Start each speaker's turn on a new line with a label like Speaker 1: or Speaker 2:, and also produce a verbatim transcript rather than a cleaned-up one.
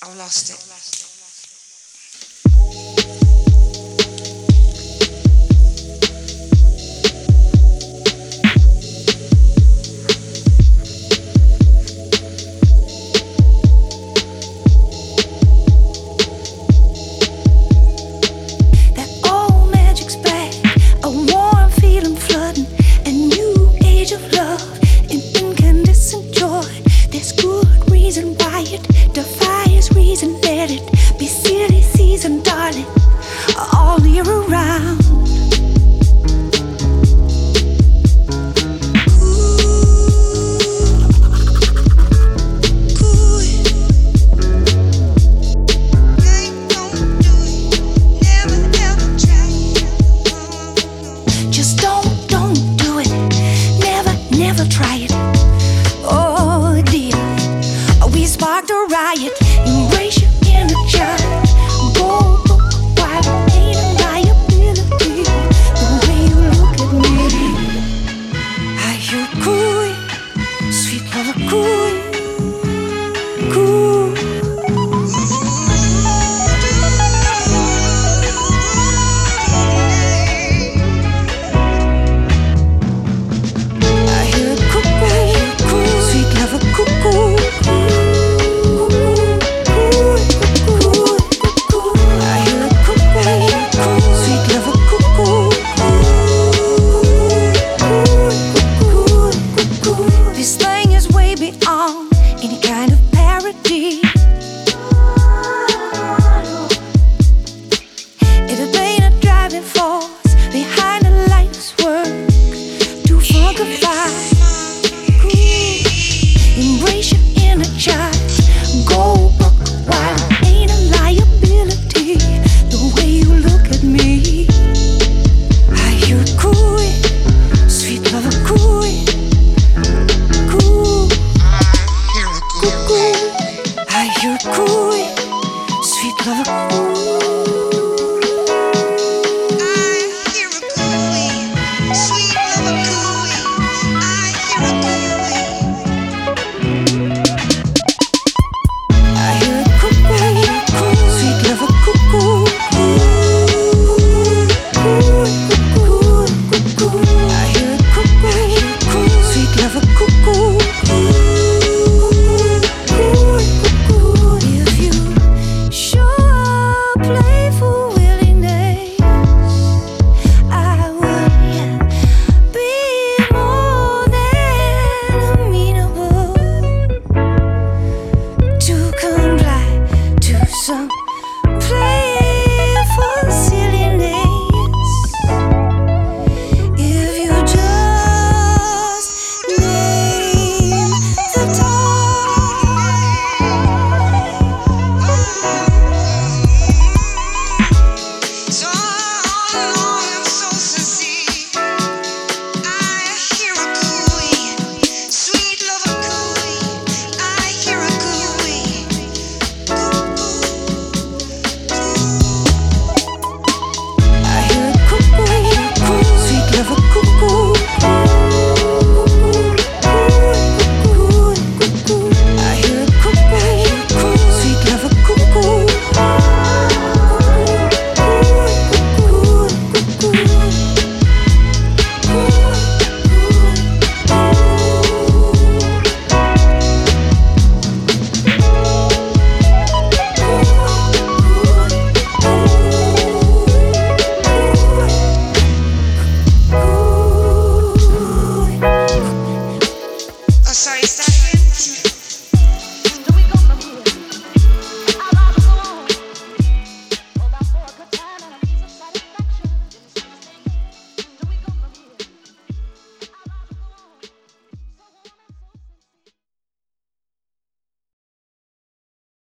Speaker 1: I've lost it.
Speaker 2: Defies reason, let it be silly season, darling, all year around. Just don't, don't do it. Never, never try it. Oh dear, we sparked a riot. Embrace your inner child. Go book wild, ain't a liability. The way you look at me, I hear cooing, sweet lover cooing, coo. I hear cuckoo, sweet lover cuckoo. This thing is way beyond any kind of parody. It'll be a driving force behind the life's work to funkify. Embrace your inner child. Go buck wild, ain't a liability. The way you look at me, I hear cooing, sweet lover cooing. I hear cooing, sweet lover cooing.
Speaker 1: I hear a cooing, sweet lover cooing. I hear a cooing.
Speaker 2: I hear a cuckoo, sweet lover cuckoo. I hear a cuckoo, sweet lover cuckoo. If you show up playful willingness, I would be more than amenable to comply to some